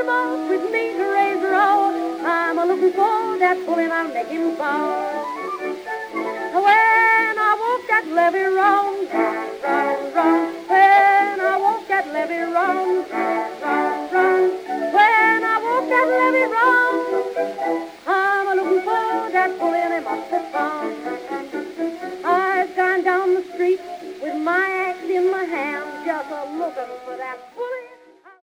malt with me to raise her all. I'm a-looking for that bully and I'll make him fall. When I walk that levee round, round, round. When I walk that levee round, round, round. When I walk that levee round, I'm a-looking for that bully and I must have found. I've gone down the street with my axe in my hand, just a-looking for that bully.